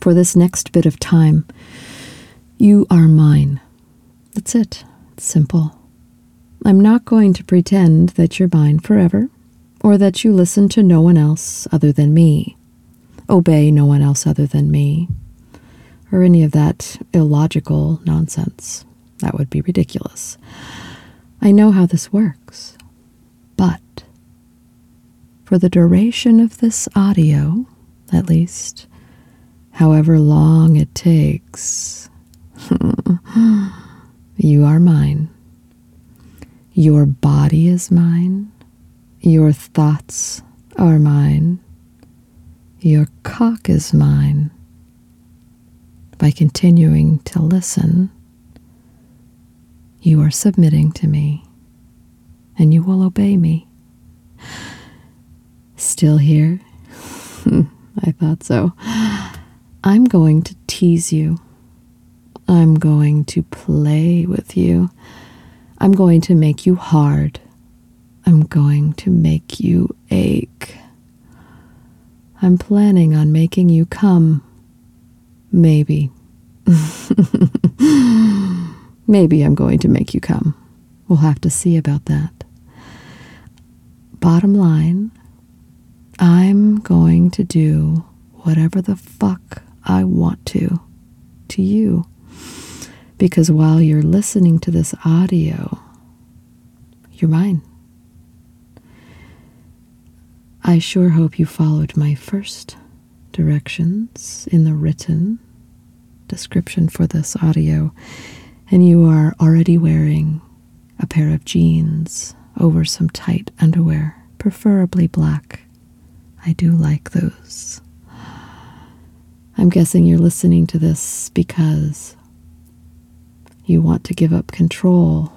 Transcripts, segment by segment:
For this next bit of time, you are mine. That's it. It's simple. I'm not going to pretend that you're mine forever, or that you listen to no one else other than me, obey no one else other than me, or any of that illogical nonsense. That would be ridiculous. I know how this works, but for the duration of this audio, at least, however long it takes, you are mine. Your body is mine. Your thoughts are mine. Your cock is mine. By continuing to listen, you are submitting to me, and you will obey me. Still here? I thought so. I'm going to tease you. I'm going to play with you. I'm going to make you hard. I'm going to make you ache. I'm planning on making you come. Maybe. Maybe I'm going to make you come. We'll have to see about that. Bottom line, I'm going to do whatever the fuck I want to you. Because while you're listening to this audio, you're mine. I sure hope you followed my first directions in the written description for this audio, and you are already wearing a pair of jeans over some tight underwear, preferably black. I do like those. I'm guessing you're listening to this because you want to give up control.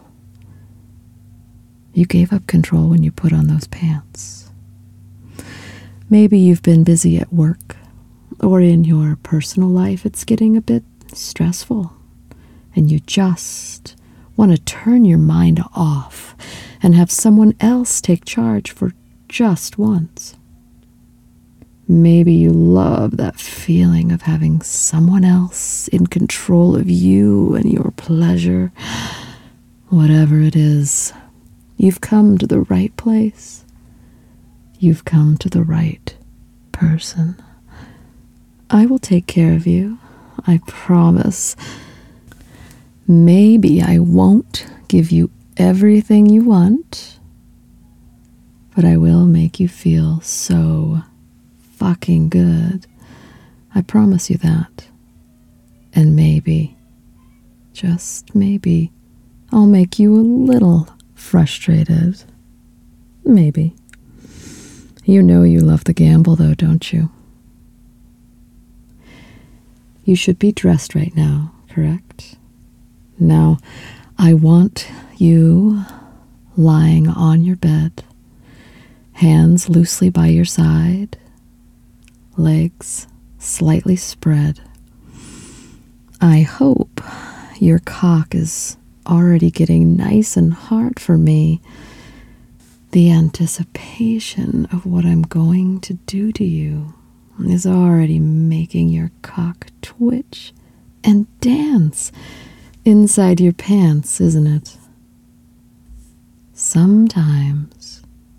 You gave up control when you put on those pants. Maybe you've been busy at work or in your personal life. It's getting a bit stressful, and you just want to turn your mind off and have someone else take charge for just once. Maybe you love that feeling of having someone else in control of you and your pleasure. Whatever it is, you've come to the right place. You've come to the right person. I will take care of you. I promise. Maybe I won't give you everything you want, but I will make you feel so fucking good. I promise you that. And maybe, just maybe, I'll make you a little frustrated. Maybe. You know you love the gamble, though, don't you? You should be dressed right now, correct? Now, I want you lying on your bed, hands loosely by your side, legs slightly spread. I hope your cock is already getting nice and hard for me. The anticipation of what I'm going to do to you is already making your cock twitch and dance inside your pants, isn't it? Sometimes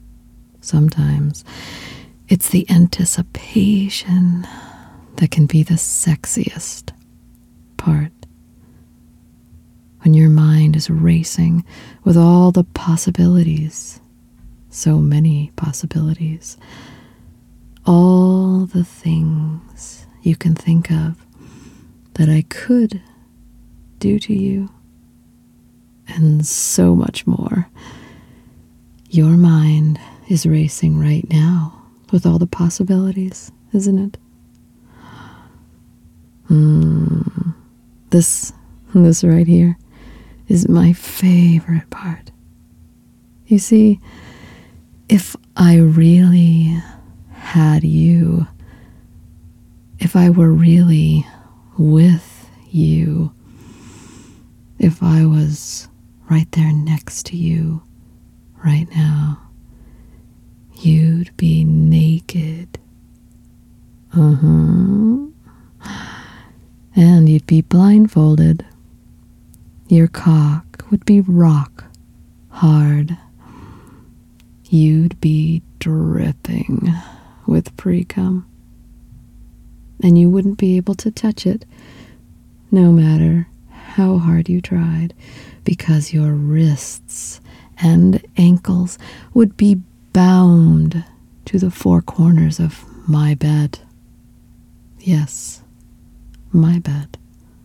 it's the anticipation that can be the sexiest part. When your mind is racing with all the possibilities, so many possibilities, all the things you can think of that I could do to you, and so much more. Your mind is racing right now with all the possibilities, isn't it? This right here is my favorite part. You see, if I really had you, if I were really with you, if I was right there next to you right now, you'd be naked. You'd be blindfolded. Your cock would be rock hard. You'd be dripping with pre-cum. And you wouldn't be able to touch it, no matter how hard you tried, because your wrists and ankles would be bound to the four corners of my bed. Yes, my bed.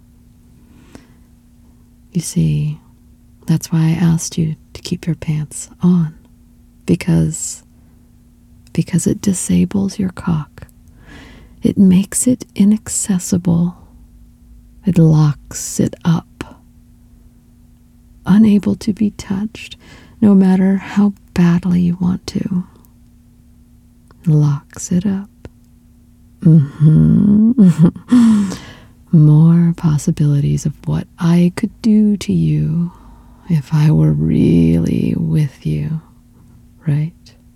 You see, that's why I asked you to keep your pants on, because it disables your cock. It makes it inaccessible. It locks it up, unable to be touched, no matter how badly you want to. Locks it up. More possibilities of what I could do to you if I were really with you, right?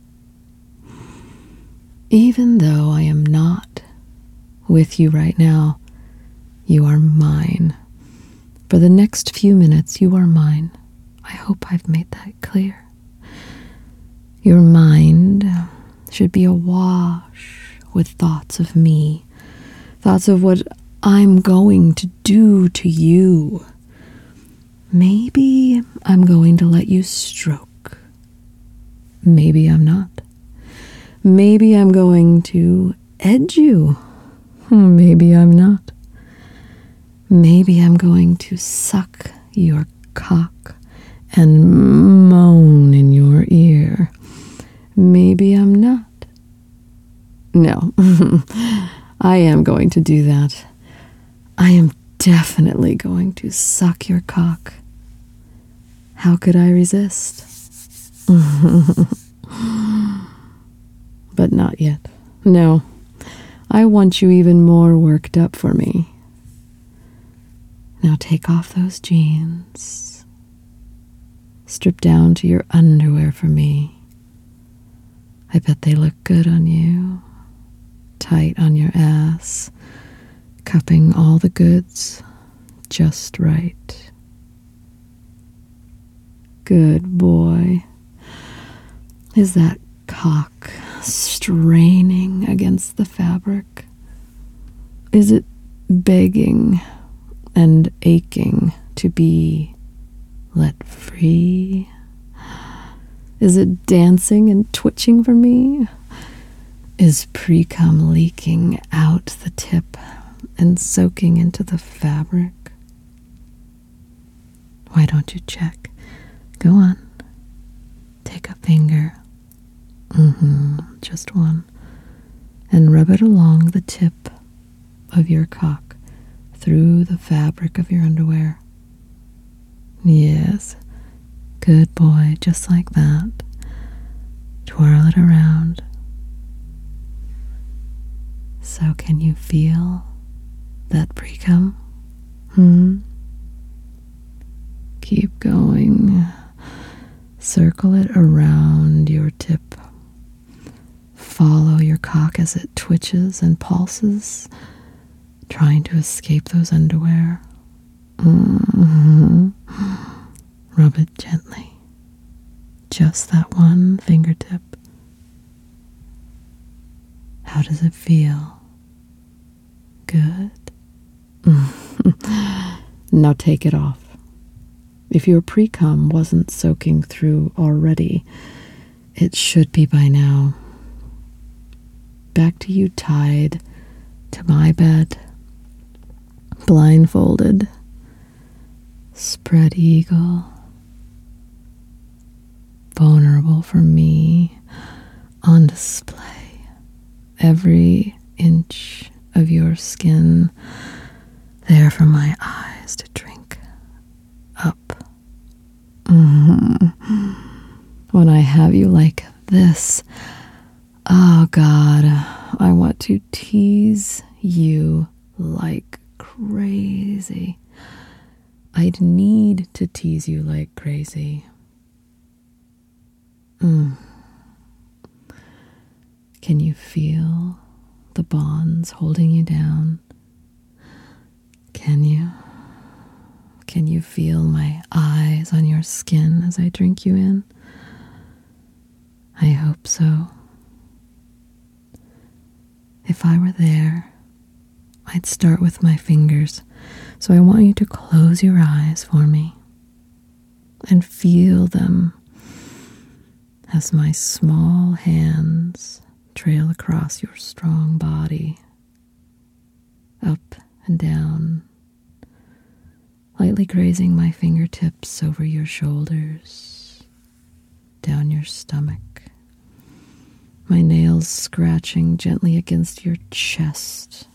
Even though I am not with you right now, you are mine. For the next few minutes, you are mine. I hope I've made that clear. Your mind should be awash with thoughts of me, thoughts of what I'm going to do to you. Maybe I'm going to let you stroke. Maybe I'm not. Maybe I'm going to edge you. Maybe I'm not. Maybe I'm going to suck your cock and moan in your ear. Maybe I'm not. No, I am going to do that. I am definitely going to suck your cock. How could I resist? But not yet. No. I want you even more worked up for me. Now take off those jeans. Strip down to your underwear for me. I bet they look good on you. Tight on your ass. Cupping all the goods just right. Good boy. Is that cock straining against the fabric? Is it begging and aching to be let free? Is it dancing and twitching for me? Is pre-cum leaking out the tip and soaking into the fabric? Why don't you check? Go on. Take a finger. Just one. And rub it along the tip of your cock through the fabric of your underwear. Yes. Good boy. Just like that. Twirl it around. So can you feel that pre-cum? Keep going. Circle it around your tip. Follow your cock as it twitches and pulses, trying to escape those underwear. Rub it gently. Just that one fingertip. How does it feel? Good? Now take it off. If your pre-cum wasn't soaking through already, it should be by now. Back to you tied to my bed, blindfolded, spread eagle, vulnerable for me, on display, every inch of your skin there for my eyes to drink up. When I have you like this, oh God, I want to tease you like crazy. I'd need to tease you like crazy. Can you feel the bonds holding you down? Can you? Can you feel my eyes on your skin as I drink you in? I hope so. If I were there, I'd start with my fingers, so I want you to close your eyes for me and feel them as my small hands trail across your strong body, up and down, lightly grazing my fingertips over your shoulders, down your stomach, my nails scratching gently against your chest,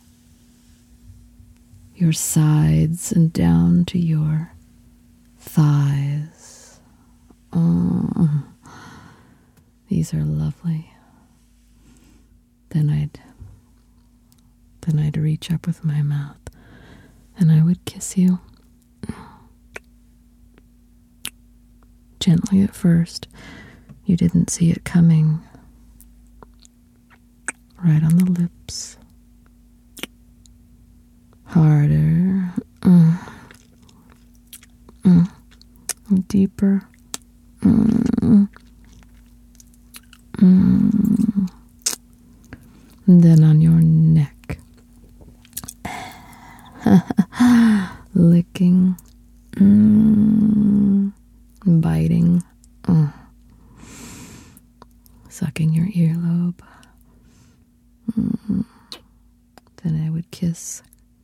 your sides, and down to your thighs. Oh, these are lovely. Then I'd reach up with my mouth and I would kiss you. Gently at first. You didn't see it coming. Right on the lips. Harder. Deeper. And then on your neck. Licking. Biting. Sucking your earlobe. Then I would kiss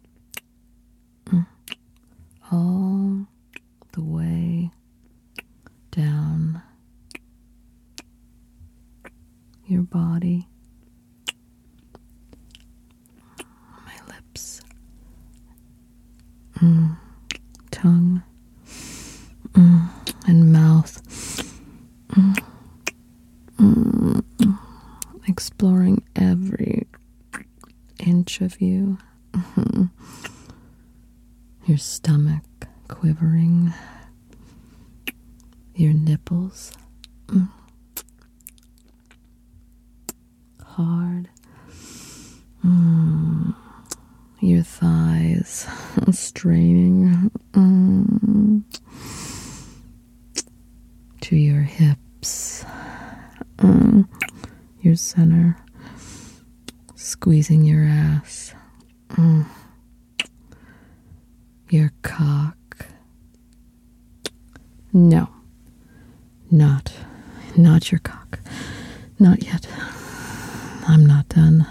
all the way down your body, my lips, tongue, and mouth, exploring every inch of you, your stomach quivering, your nipples hard, your thighs straining to your hips, your center, squeezing your ass, your cock. No, not your cock. Not yet. I'm not done.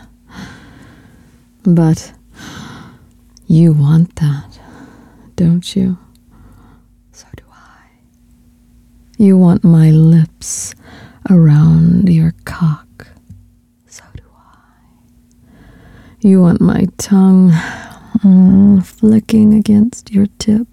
But you want that, don't you? So do I. You want my lips around your cock. So do I. You want my tongue flicking against your tip.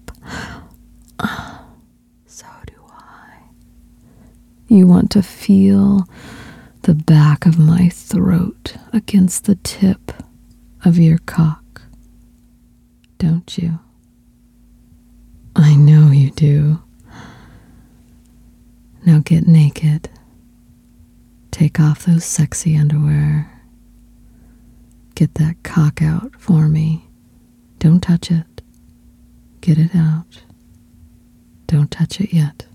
So do I. You want to feel the back of my throat against the tip of your cock, don't you? I know you do. Now get naked. Take off those sexy underwear. Get that cock out for me. Don't touch it. Get it out. Don't touch it yet.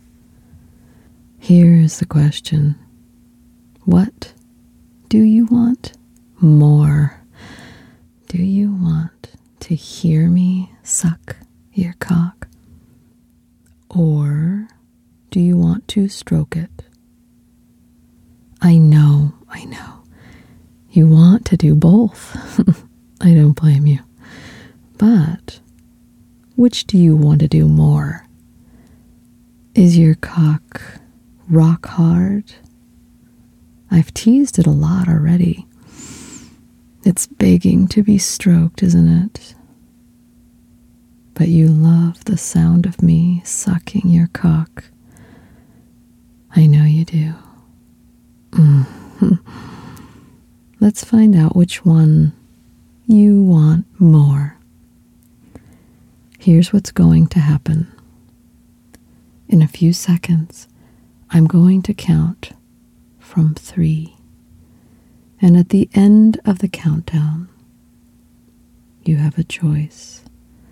Here is the question. What do you want more? Do you want to hear me suck your cock? Or do you want to stroke it? I know. You want to do both. I don't blame you. But which do you want to do more? Is your cock rock hard? I've teased it a lot already. It's begging to be stroked, isn't it? But you love the sound of me sucking your cock. I know you do. Let's find out which one you want more. Here's what's going to happen. In a few seconds, I'm going to count from 3. And at the end of the countdown, you have a choice.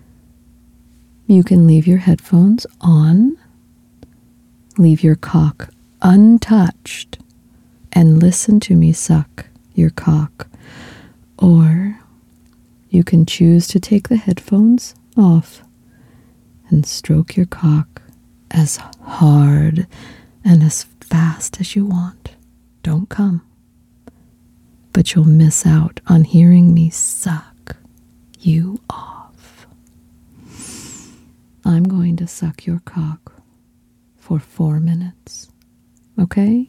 You can leave your headphones on, leave your cock untouched, and listen to me suck your cock. Or you can choose to take the headphones off and stroke your cock as hard and as fast as you want. Don't come. But you'll miss out on hearing me suck you off. I'm going to suck your cock for 4 minutes, okay?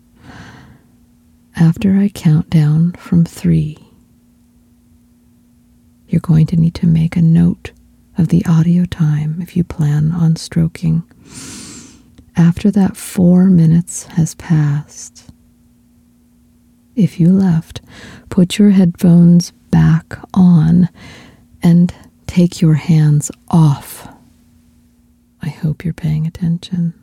After I count down from 3, you're going to need to make a note of the audio time if you plan on stroking. After that 4 minutes has passed, if you left, put your headphones back on and take your hands off. I hope you're paying attention.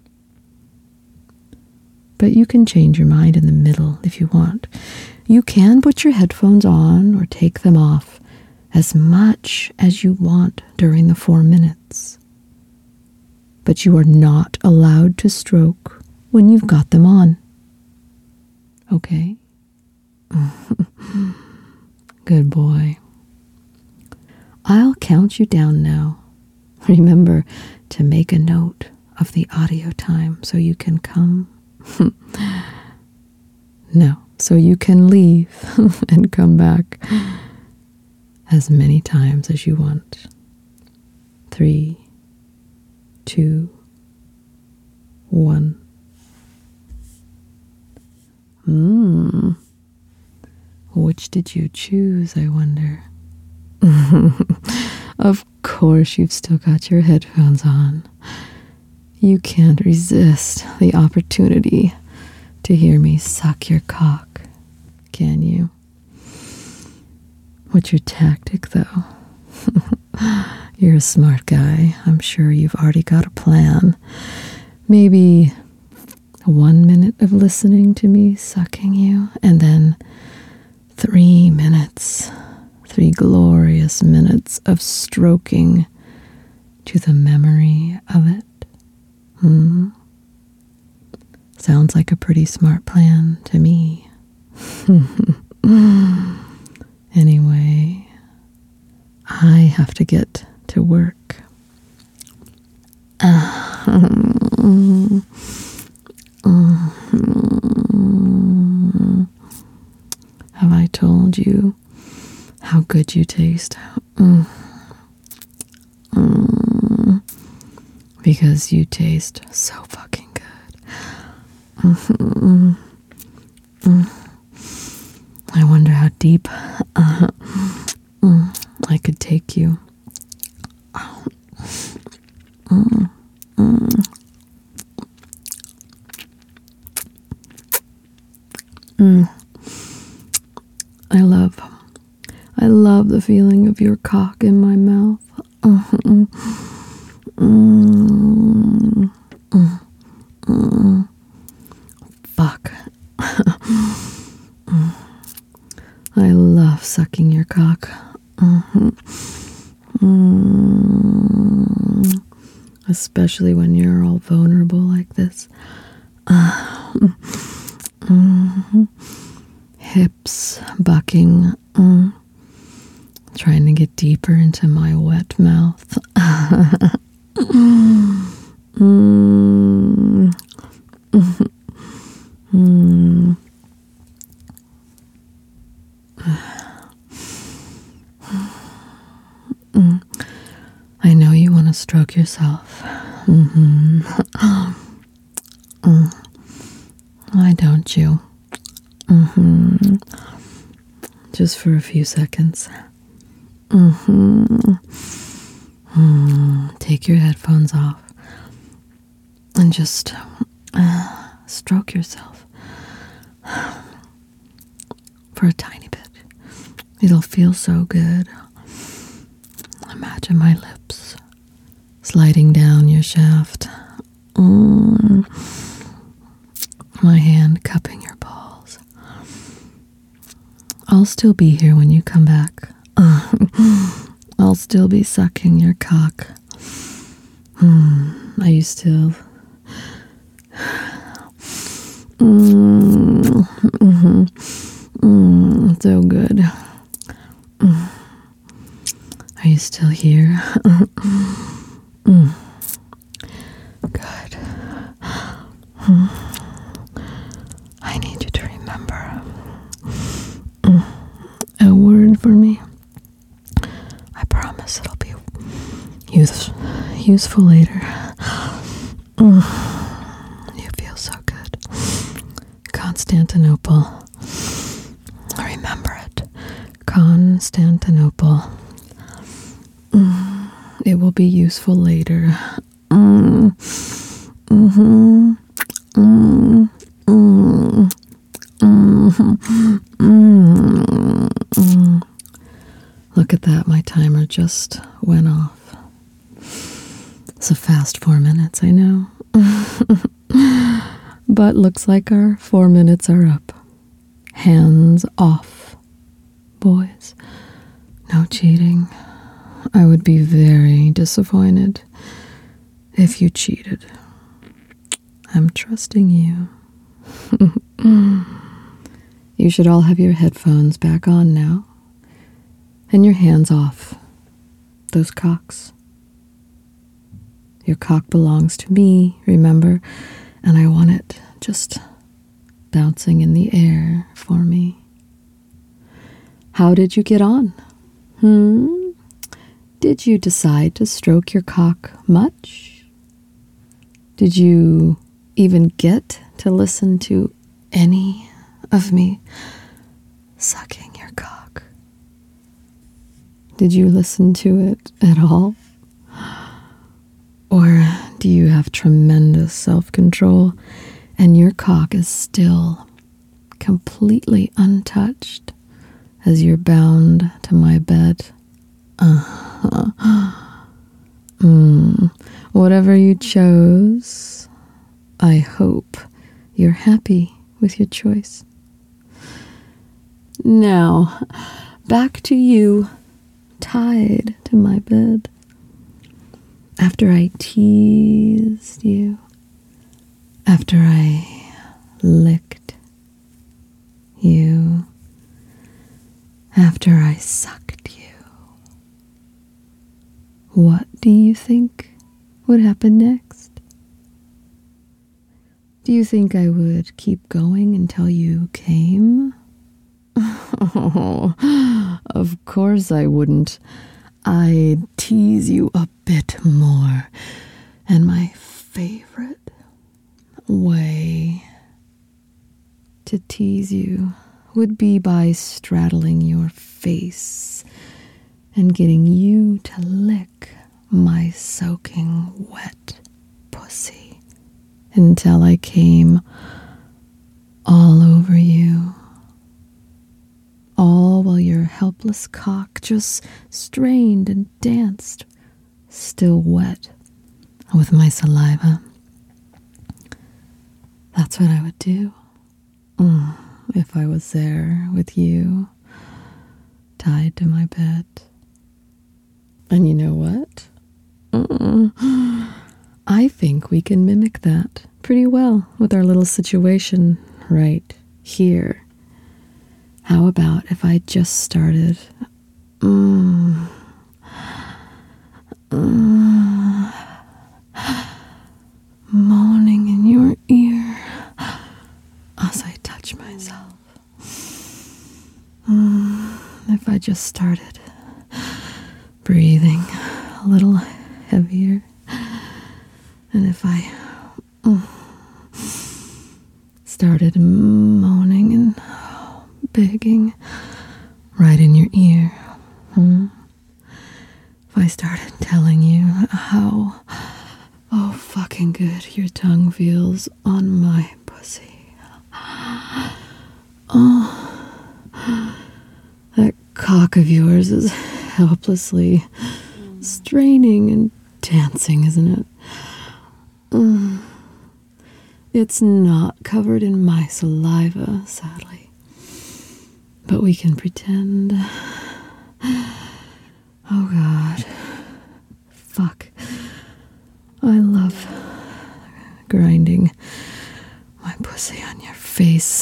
But you can change your mind in the middle if you want. You can put your headphones on or take them off as much as you want during the 4 minutes. But you are not allowed to stroke when you've got them on. Okay? Good boy. I'll count you down now. Remember to make a note of the audio time so you can come. No, so you can leave and come back as many times as you want. 3, 2, 1. Which did you choose, I wonder? Of course you've still got your headphones on. You can't resist the opportunity to hear me suck your cock, can you? What's your tactic, though? You're a smart guy. I'm sure you've already got a plan. Maybe 1 minute of listening to me sucking you, and then 3 minutes, 3 glorious minutes of stroking to the memory of it. Sounds like a pretty smart plan to me. Anyway, I have to get to work. Have I told you how good you taste? Because you taste so fucking good. I wonder how deep I could take you. I love the feeling of your cock in my mouth. Fuck. I love sucking your cock. Especially when you're all vulnerable like this. Hips bucking. Trying to get deeper into my wet mouth. I know you want to stroke yourself. Why don't you? Just for a few seconds. Take your headphones off and just stroke yourself for a tiny bit. It'll feel so good. Imagine my lips sliding down your shaft. My hand cupping your balls. I'll still be here when you come back. I'll still be sucking your cock I used to so good. Are you still here? Good. I need you to remember a word for me. I promise it'll be useful later. You feel so good. Constantinople. Remember it. Constantinople. It will be useful later. Look at that, my timer just went off. It's a fast 4 minutes, I know. But looks like our 4 minutes are up. Hands off, boys. No cheating. I would be very disappointed if you cheated. I'm trusting you. You should all have your headphones back on now. And your hands off those cocks. Your cock belongs to me, remember? And I want it just bouncing in the air for me. How did you get on? Did you decide to stroke your cock much? Did you even get to listen to any of me sucking your cock? Did you listen to it at all? Or do you have tremendous self-control and your cock is still completely untouched as you're bound to my bed? Whatever you chose, I hope you're happy with your choice. Now, back to you, tied to my bed. After I teased you, after I licked you, after I sucked you, what do you think would happen next? Do you think I would keep going until you came? Oh, of course I wouldn't. I'd tease you a bit more. And my favorite way to tease you would be by straddling your face and getting you to lick my soaking wet pussy until I came all over you. All while your helpless cock just strained and danced, still wet with my saliva. That's what I would do if I was there with you, tied to my bed. And you know what? I think we can mimic that pretty well with our little situation right here. How about if I just started moaning in your ear as I touch myself? If I just started breathing a little heavier, and if I started moaning and begging right in your ear. If I started telling you how fucking good your tongue feels on my pussy. That cock of yours is helplessly straining and dancing, isn't it? It's not covered in my saliva, sadly. But we can pretend. Oh God. Fuck. face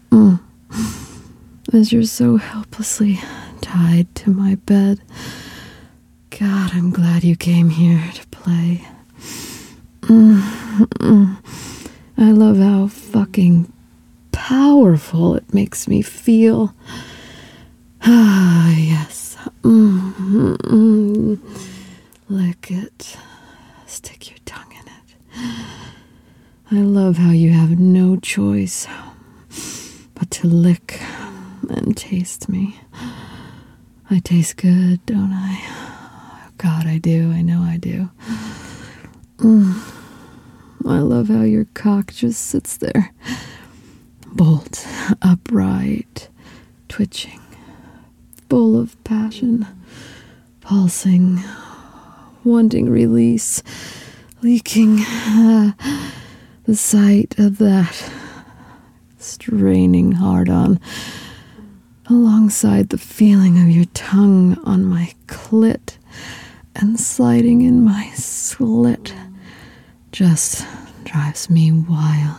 as you're so helplessly tied to my bed. God, I'm glad you came here to play. I love how fucking powerful it makes me feel. Ah, yes. Lick it. Stick your tongue in it. I love how you have no choice but to lick and taste me. I taste good, don't I? God, I do. I know I do. I love how your cock just sits there, bolt upright, twitching, full of passion, pulsing, wanting release, leaking. The sight of that straining hard-on, alongside the feeling of your tongue on my clit and sliding in my slit, just drives me wild.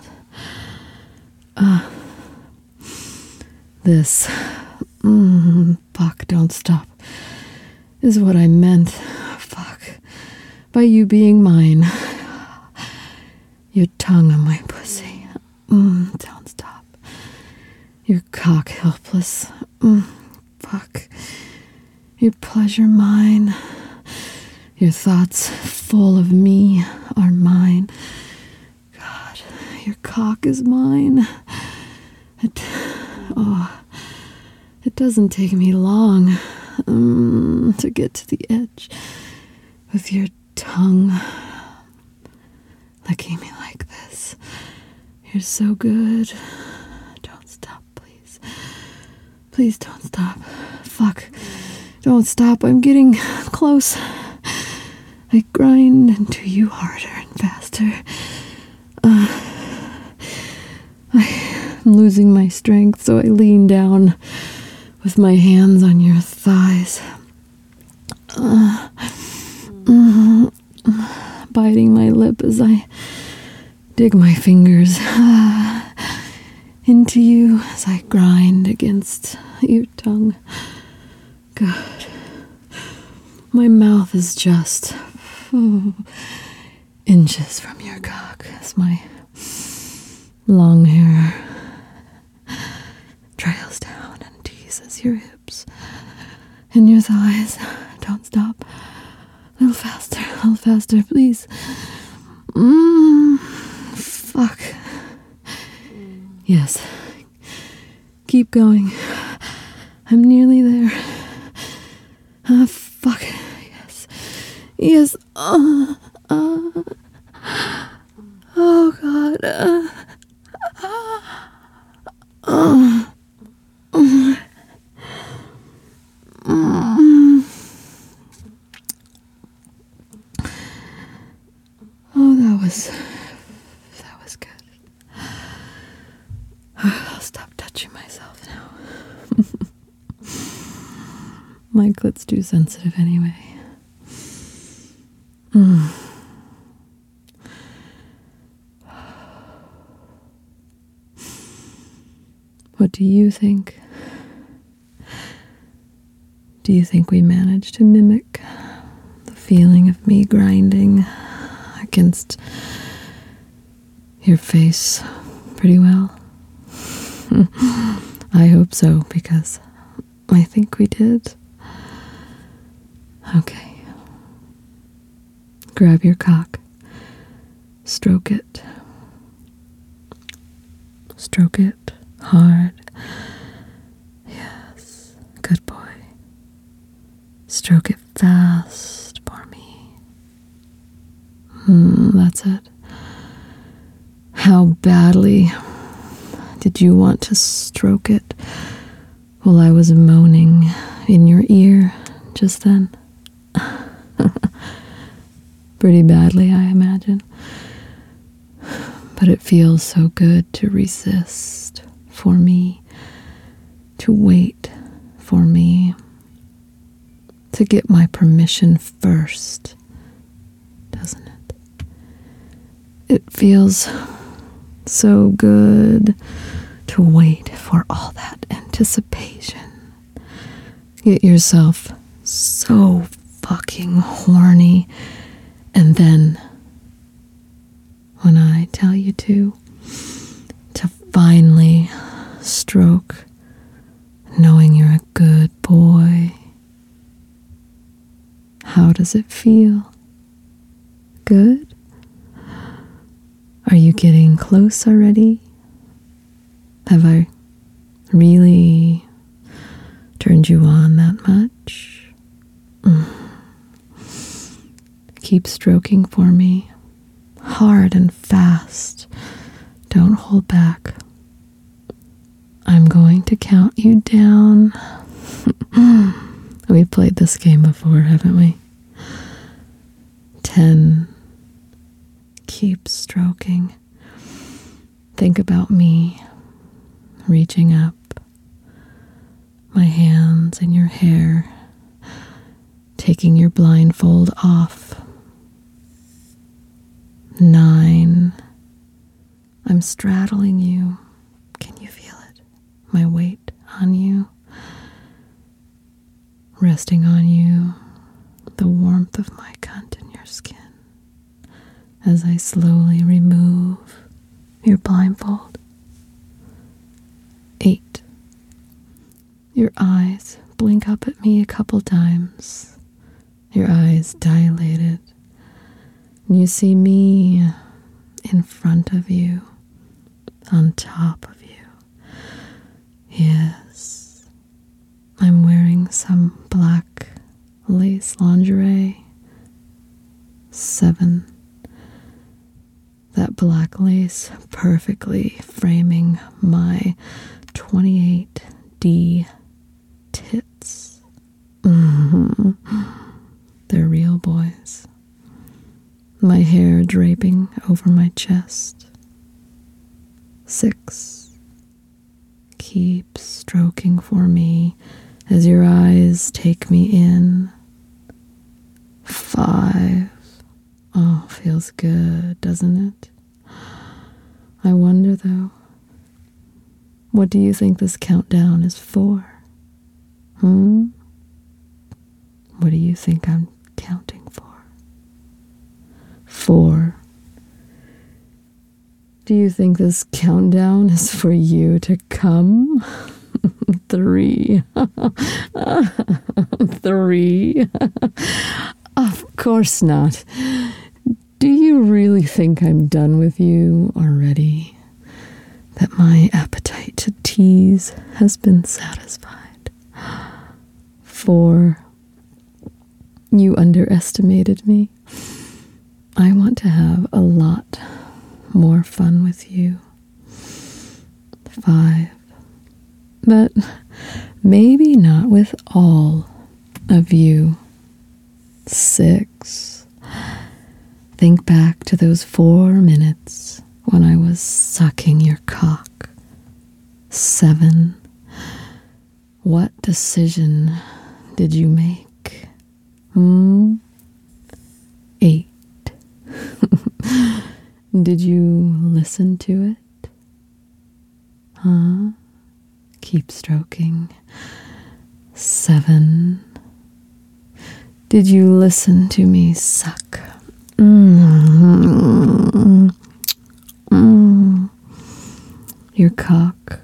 This fuck, don't stop, is what I meant. Fuck. By you being mine. Your tongue on my pussy. Don't stop. Your cock helpless. Fuck. Your pleasure mine. Your thoughts full of me are mine. God, your cock is mine. It doesn't take me long to get to the edge with your tongue licking me like this. You're so good. Don't stop, please. Please don't stop. Fuck. Don't stop. I'm getting close. I grind into you harder and faster. I'm losing my strength, so I lean down with my hands on your thighs. Biting my lip as I dig my fingers into you as I grind against your tongue. Good. My mouth is just inches from your cock as my long hair trails down and teases your hips and your thighs. Don't stop. A little faster, please. Fuck. Yes. Keep going. I'm nearly there. Fuck. Yes. Yes. Oh, God. That was good. I'll stop touching myself now. My clit's too sensitive anyway. What do you think? Do you think we managed to mimic the feeling of me grinding against your face pretty well? I hope so, because I think we did. Okay. Grab your cock. Stroke it. Stroke it hard. Yes. Good boy. Stroke it fast for me. That's it. How badly did you want to stroke it while I was moaning in your ear just then? Pretty badly, I imagine. But it feels so good to resist for me, to wait for me, to get my permission first, doesn't it? It feels so good to wait for all that anticipation. Get yourself so fucking horny, and then when I tell you to finally stroke, knowing you're a good boy. How does it feel? Good? Are you getting close already? Have I really turned you on that much? Keep stroking for me, hard and fast. Don't hold back. I'm going to count you down. We've played this game before, haven't we? 10. Keep stroking. Think about me reaching up, my hands in your hair, taking your blindfold off. 9. I'm straddling you. Can you feel it? My weight on you, resting on you, the warmth of my cunt in your skin as I slowly remove your blindfold. 8. Your eyes blink up at me a couple times, your eyes dilated, and you see me in front of you, on top of you. Yes, I'm wearing some black lace lingerie. 7. That black lace perfectly framing my 28D tits. They're real boys. My hair draping over my chest. 6. Keep stroking for me as your eyes take me in. 5. Oh, feels good, doesn't it? I wonder, though, what do you think this countdown is for? What do you think I'm counting for? 4. Do you think this countdown is for you to come? 3. 3. Of course not. Do you really think I'm done with you already? That my appetite to tease has been satisfied? 4. You underestimated me. I want to have a lot more fun with you. 5. But maybe not with all of you. 6. Think back to those 4 minutes when I was sucking your cock. 7. What decision did you make? 8. Did you listen to it? Keep stroking. 7. Did you listen to me suck? Your cock.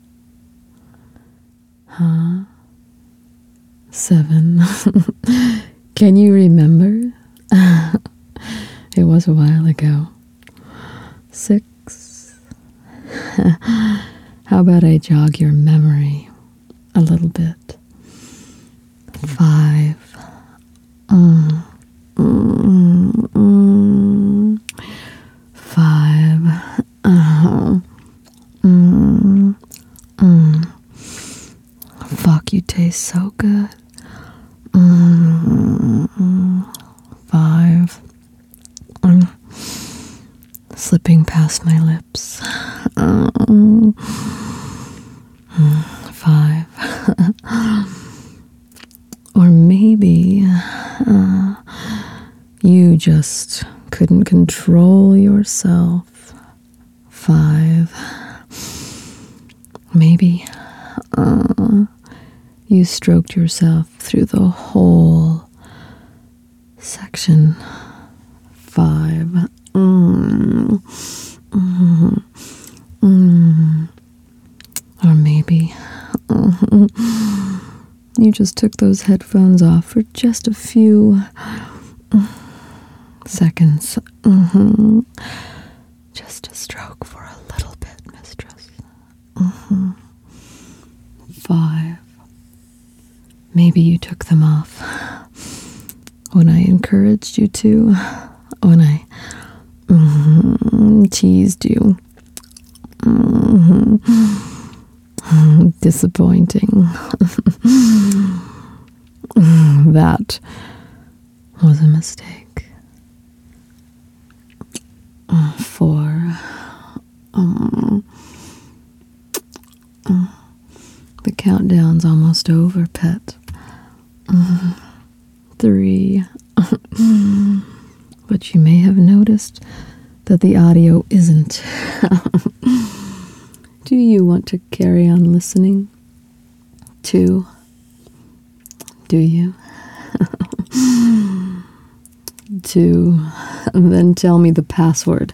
7. Can you remember? It was a while ago. 6. How about I jog your memory a little bit? 5. 5. Fuck, you taste so good. 5. Slipping past my lips. 5. Or maybe you just couldn't control yourself. 5. Maybe you stroked yourself through the whole section 5. Or maybe you just took those headphones off for just a few seconds. Just a stroke for a little bit, mistress. 5. Maybe you took them off when I encouraged you to, when I teased you. Disappointing. That was a mistake. 4. The countdown's almost over, pet. 3. But you may have noticed that the audio isn't. Do you want to carry on listening? 2. Do you? 2. Then tell me the password.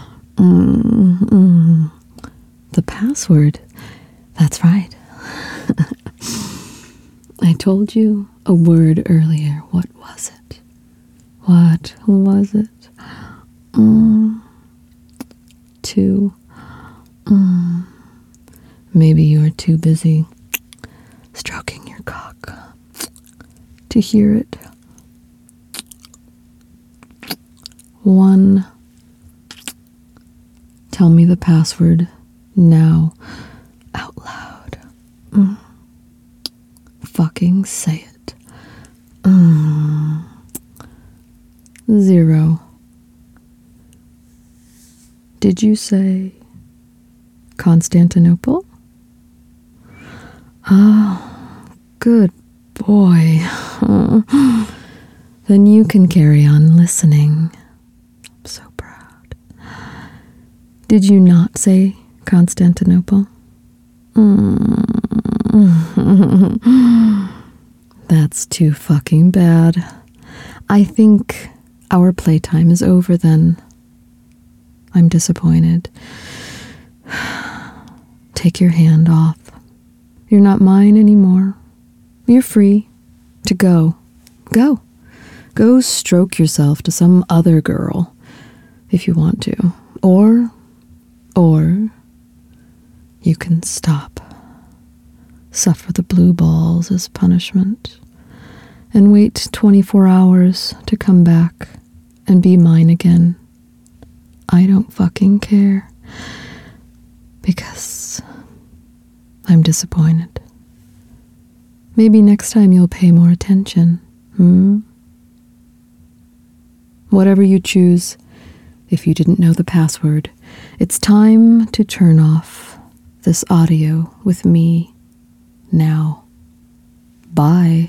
The password? That's right. I told you a word earlier. What was it? What was it? 2. Maybe you are too busy stroking your cock to hear it. 1. Tell me the password now, out loud. Fucking say it. 0. Did you say Constantinople? Oh, good boy. Then you can carry on listening. I'm so proud. Did you not say Constantinople? That's too fucking bad. I think our playtime is over then. I'm disappointed. Take your hand off. You're not mine anymore. You're free to go. Go. Go stroke yourself to some other girl if you want to. Or you can stop. Suffer the blue balls as punishment. And wait 24 hours to come back and be mine again. I don't fucking care. Because I'm disappointed. Maybe next time you'll pay more attention. Whatever you choose, if you didn't know the password, it's time to turn off this audio with me now. Bye.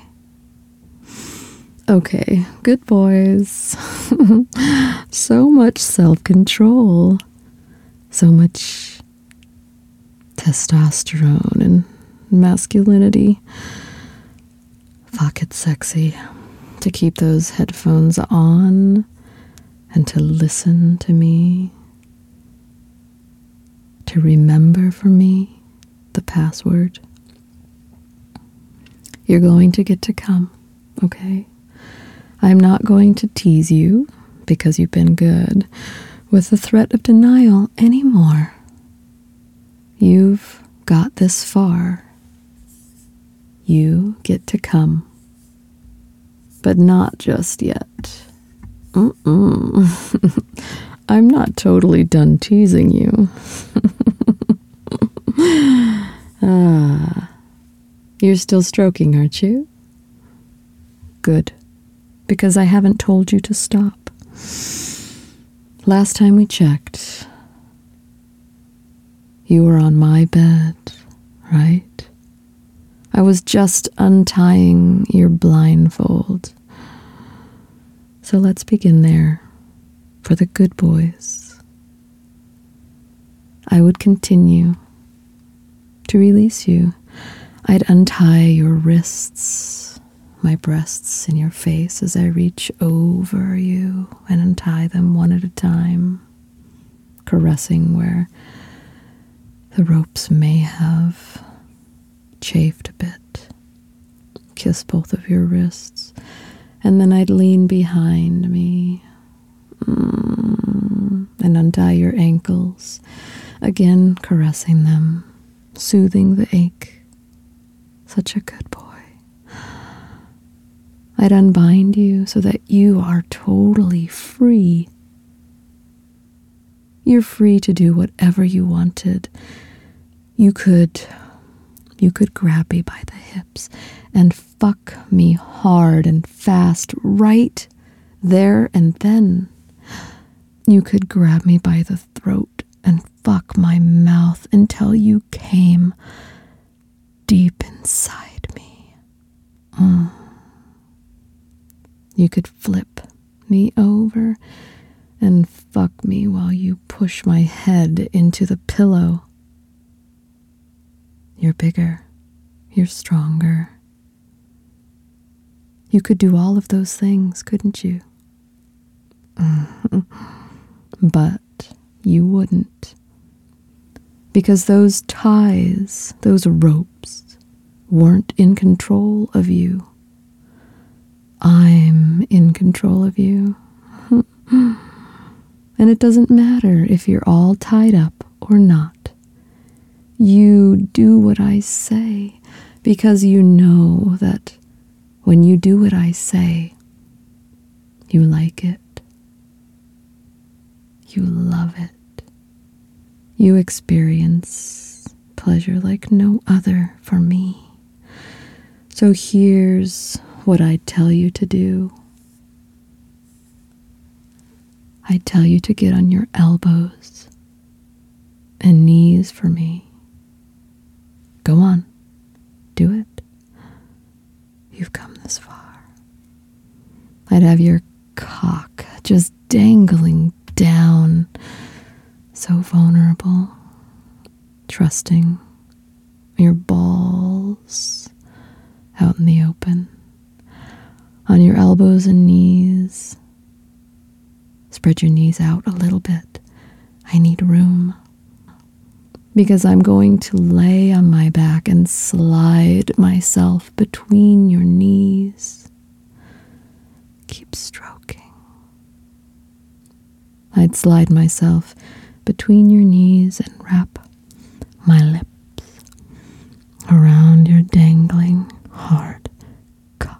Okay, good boys. So much self-control. So much testosterone and masculinity. Fuck, it's sexy to keep those headphones on and to listen to me, to remember for me the password. You're going to get to come, okay? I'm not going to tease you, because you've been good, with the threat of denial anymore. You've got this far. You get to come. But not just yet. I'm not totally done teasing you. You're still stroking, aren't you? Good. Because I haven't told you to stop. Last time we checked, you were on my bed, right? I was just untying your blindfold. So let's begin there for the good boys. I would continue to release you. I'd untie your wrists, my breasts in your face as I reach over you and untie them one at a time, caressing where the ropes may have chafed a bit. Kiss both of your wrists, and then I'd lean behind me and untie your ankles, again caressing them, soothing the ache. Such a good boy. I'd unbind you so that you are totally free. You're free to do whatever you wanted. You could grab me by the hips and fuck me hard and fast right there and then. You could grab me by the throat and fuck my mouth until you came deep inside me. You could flip me over and fuck me while you push my head into the pillow. You're bigger. You're stronger. You could do all of those things, couldn't you? But you wouldn't. Because those ties, those ropes, weren't in control of you. I'm in control of you. And it doesn't matter if you're all tied up or not. You do what I say because you know that when you do what I say, you like it. You love it. You experience pleasure like no other for me. So here's what I tell you to do. I tell you to get on your elbows and knees for me. Go on, do it. You've come this far. I'd have your cock just dangling down, so vulnerable, trusting, your balls out in the open, on your elbows and knees. Spread your knees out a little bit. I need room. Because I'm going to lay on my back and slide myself between your knees. Keep stroking. I'd slide myself between your knees and wrap my lips around your dangling hard cock.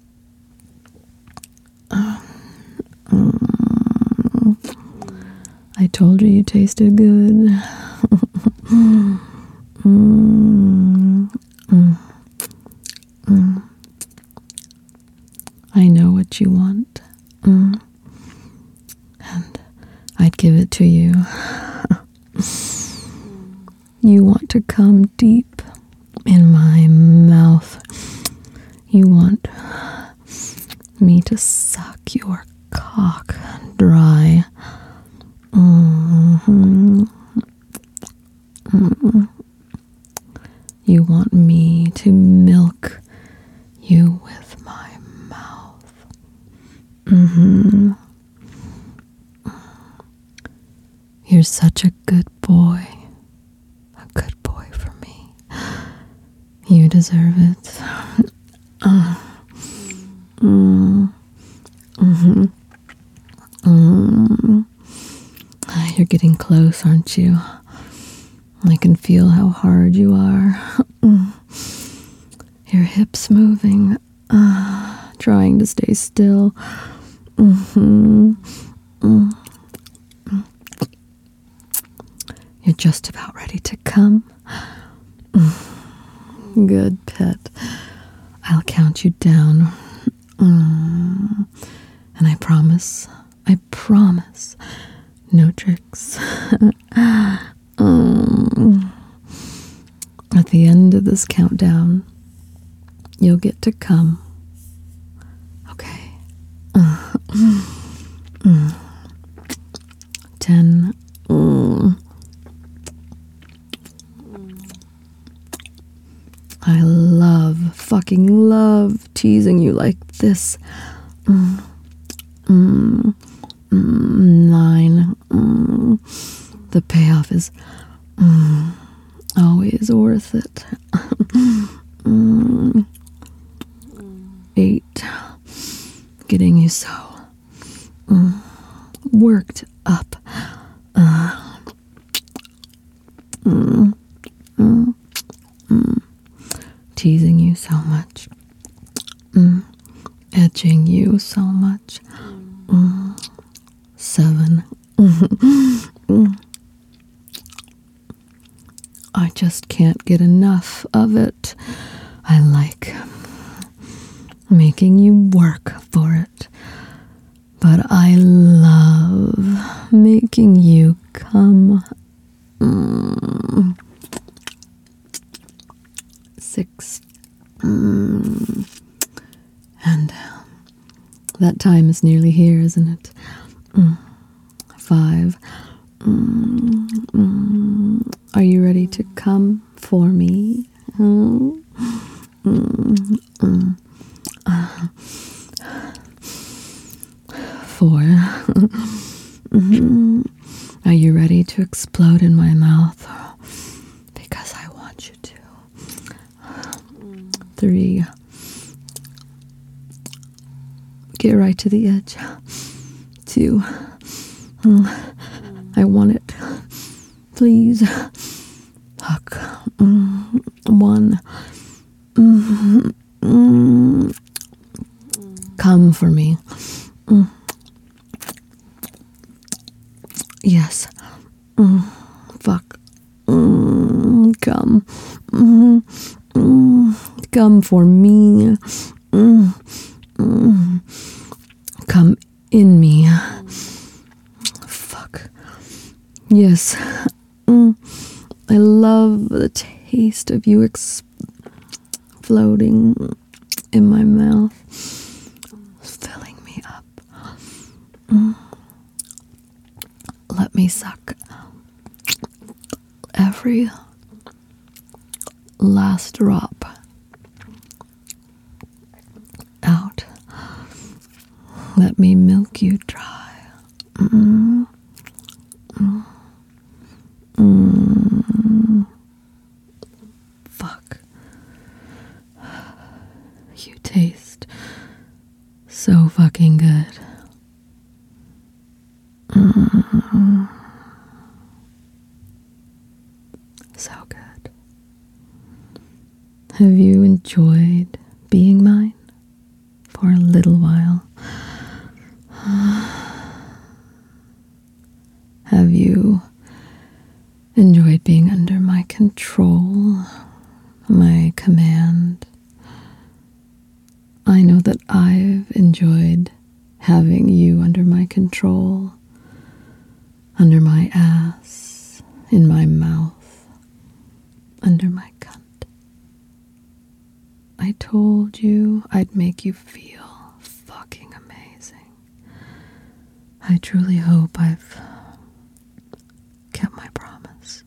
I told you tasted good. I know what you want, and I'd give it to you. You want to come deep in my mouth. You want me to suck your cock dry. You want me to milk you with my mouth. You're such a good boy. A good boy for me. You deserve it. You're getting close, aren't you? I can feel how hard you are. Your hips moving, trying to stay still. You're just about ready to come. Good pet. I'll count you down. And I promise, no tricks. At the end of this countdown, you'll get to come. Okay. 10. fucking love teasing you like this. 9. The payoff is always worth it. 8. Getting you so worked up. Teasing you so much. Edging you so much. 7. I just can't get enough of it. I like making you work for it. But I love making you come. 6. And that time is nearly here, isn't it? 5. Are you ready to come for me? 4. Are you ready to explode in my mouth? Because I want you to. 3. Get right to the edge. 2. I want it. Please. Fuck. 1. Come for me. Yes. Fuck. Come. Come for me. Come in me. Fuck. Yes. I love the taste of you exploding in my mouth, filling me up. Let me suck every last drop out. Let me milk you dry. Fuck. You taste so fucking good. So good. Have you enjoyed being mine for a little while? Have you enjoyed being under my control, my command? I know that I've enjoyed having you under my control, under my ass, in my mouth, under my cunt. I told you I'd make you feel fucking amazing. I truly hope I've kept my promise.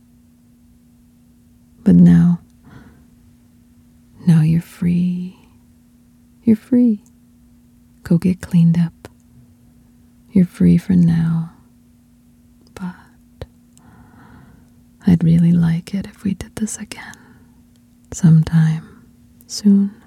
But now you're free. You're free. Go get cleaned up. You're free for now. But I'd really like it if we did this again sometime soon.